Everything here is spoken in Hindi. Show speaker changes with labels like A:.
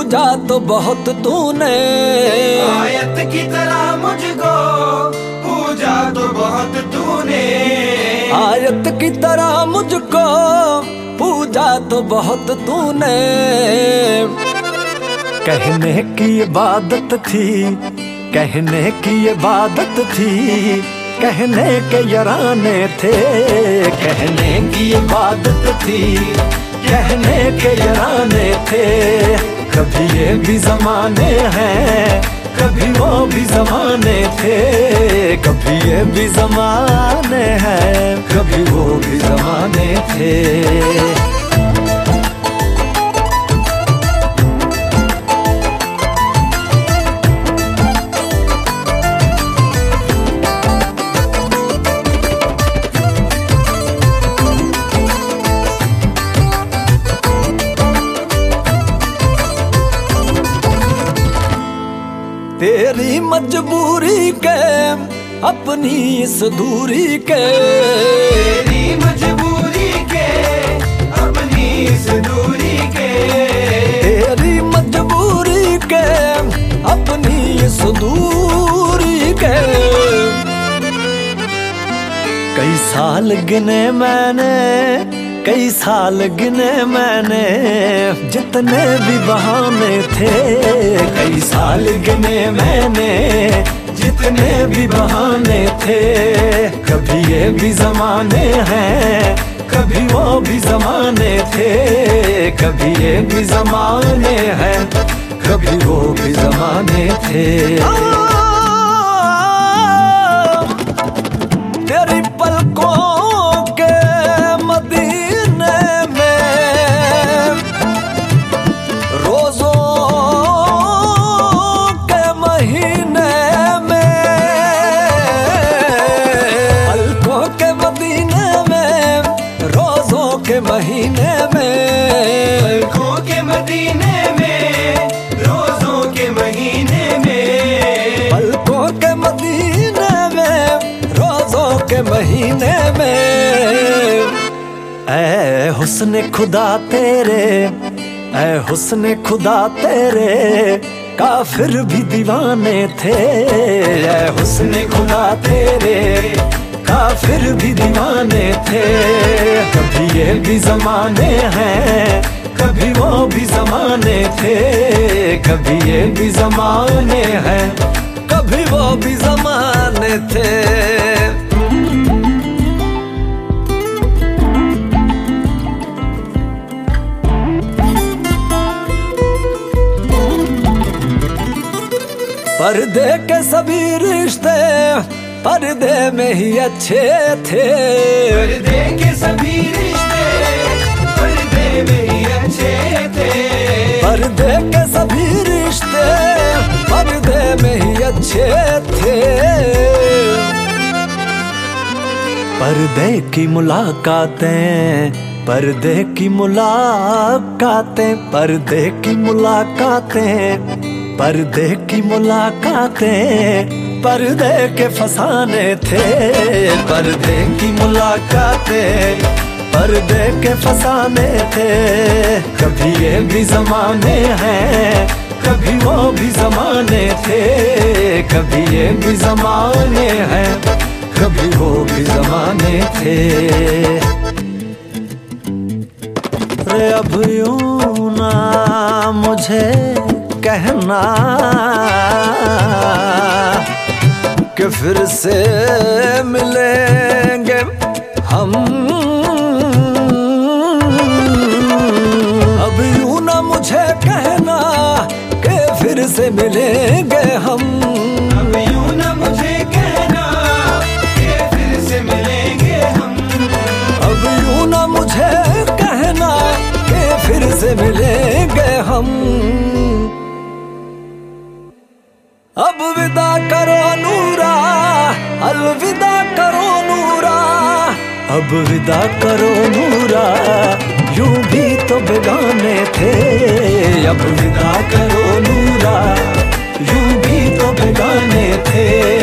A: पूजा तो बहुत तूने,
B: आयत की तरह मुझको पूजा तो बहुत तूने,
A: आयत की तरह मुझको पूजा तो बहुत तूने। कहने की इबादत थी, कहने की इबादत थी, कहने के यराने थे, कहने की इबादत थी, कहने के यराने थे। कभी ये भी जमाने हैं, कभी वो भी जमाने थे, कभी ये भी जमाने हैं, कभी वो भी जमाने थे। तेरी मजबूरी के अपनी इस दूरी के,
B: तेरी मजबूरी के अपनी इस दूरी के,
A: तेरी मजबूरी के अपनी इस दूरी के। कई साल गिने मैंने, कई साल गिने मैंने, जितने भी बहाने थे, कई साल गिने मैंने, जितने भी बहाने थे। कभी ये भी जमाने हैं, कभी वो भी जमाने थे, कभी ये भी जमाने हैं, कभी वो भी जमाने थे। तेरी पलकों के मदीने में, रोजों के महीने में, पलकों के मदीने में, रोजों के महीने में,
B: पलकों के मदीने में, रोजों के महीने में,
A: पलकों के मदीने में, रोजों के महीने में। ऐ हुस्न खुदा तेरे, ऐ हुस्न खुदा तेरे, काफिर भी दीवाने थे। ऐ हुस्न खुदा तेरे, काफिर भी दीवाने थे। कभी ये भी जमाने हैं, कभी वो भी जमाने थे, कभी ये भी जमाने हैं, कभी वो भी जमाने थे। पर्दे के सभी रिश्ते पर्दे में ही अच्छे थे,
B: पर्दे के सभी रिश्ते पर्दे में ही अच्छे थे,
A: पर्दे के सभी रिश्ते पर्दे में ही अच्छे थे। पर्दे की मुलाकातें, पर्दे की मुलाकातें, पर्दे की मुलाकातें, पर्दे की मुलाकातें, पर्दे के फसाने थे। पर्दे की मुलाकातें, पर्दे के फसाने थे। कभी ये भी जमाने हैं, कभी वो भी जमाने थे, कभी ये भी जमाने हैं, कभी वो भी जमाने थे। रे अब यूं ना मुझे कहना कि फिर से मिलेंगे हम, अब यूं ना मुझे कहना कि फिर से मिलेंगे हम,
B: अब यूं ना मुझे कहना कि फिर से मिलेंगे हम,
A: अब यूं ना मुझे कहना कि फिर से मिलेंगे हम। अब विदा करो नूरा, अलविदा करो नूरा, अब विदा करो नूरा, यूं भी तो बेगाने थे। अब विदा करो नूरा, यूं भी तो बेगाने थे।